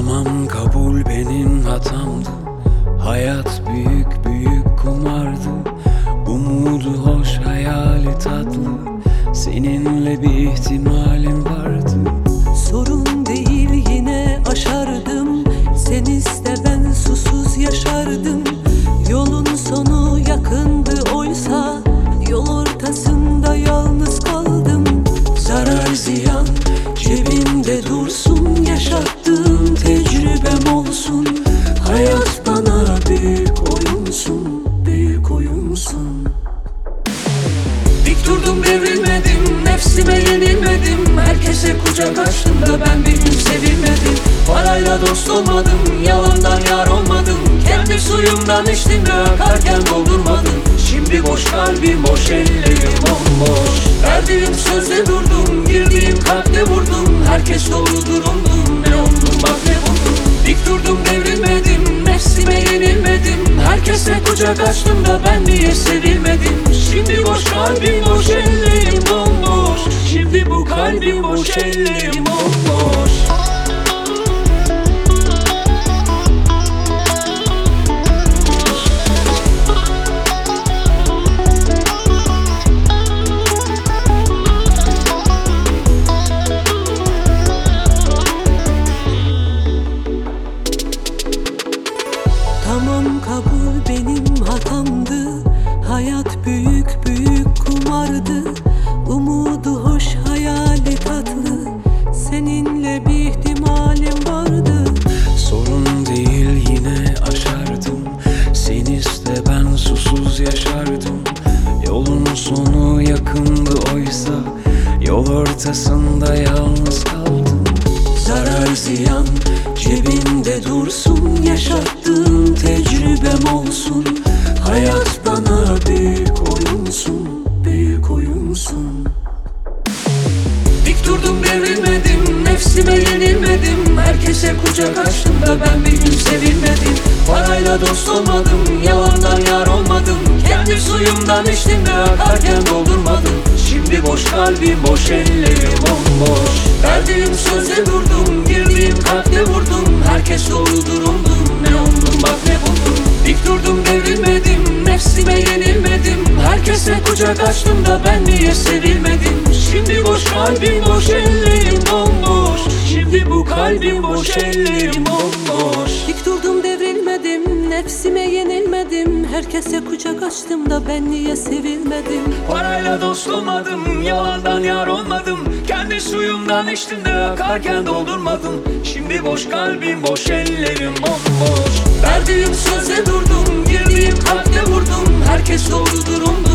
Tamam, kabul, benim hatamdı. Hayat büyük büyük kumardı. Umudu hoş, hayali tatlı. Seninle bir ihtimalim vardı. Sorun değil, yine aşardım. Sen iste, ben susuz yaşardım. Yolun sonu yakındı oysa yol ortasında yalnız kaldım. Zarar ziyan cebimde dursun, yaşattığım tecrübem olsun. Hayat bana büyük oyunsun, büyük oyunsun. Dik durdum, devrilmedim, nefsime yenilmedim. Herkese kucak açtım da ben bir gün sevilmedim. Parayla dost olmadım, yalandan yar olmadım. Kendi suyumdan içtim de akarken doldurmadım. Şimdi boş kalbim, boş ellerim bomboş. Verdiğim sözde durdum, girdiğim kalpte vurdum. Herkes dolu durumdum, ne oldum bak ne buldum. Dik durdum, devrilmedim, nefsime yenilmedim. Herkese kucak açtım da ben niye sevilmedim. Şimdi boş kalbim, boş ellerim bomboş. Şimdi bu kalbim, boş ellerim bomboş. Tamam, kabul, benim hatamdı. Hayat büyük büyük kumardı. Umudu hoş, hayali tatlı. Seninle bir ihtimalim vardı. Sorun değil, yine aşardım. Sen iste, ben susuz yaşardım. Yolun sonu yakındı oysa yol ortasında yalnız kaldım. Zarar ziyan cebimde dursun, yaşattığım tecrübem olsun. Hayat bana büyük oyunsun, büyük oyunsun. Dik durdum, devrilmedim, nefsime yenilmedim. Herkese kucak açtım da ben bir gün sevilmedim. Parayla dost olmadım, yalandan yar olmadım. Kendi suyumdan içtim de akarken doldurmadım. Şimdi boş kalbim, boş ellerim bomboş. Verdiğim sözde durdum, girdiğim kalpte vurdum. Herkes dolu durumdum, ne oldum bak ne buldum. Dik durdum, devrilmedim, nefsime yenilmedim. Herkese kucak açtım da ben niye sevilmedim. Şimdi boş kalbim, boş ellerim bomboş. Şimdi bu kalbim, boş ellerim bomboş. Dik durdum, devrilmedim, nefsime yenilmedim. Herkese kucak açtım da ben niye sevilmedim. Parayla dost olmadım, yalandan yar olmadım. Kendi suyumdan içtim de akarken doldurmadım. Şimdi boş kalbim, boş ellerim bomboş. Verdiğim söze durdum, girdiğim kalpte vurdum. Herkes dolu durumda,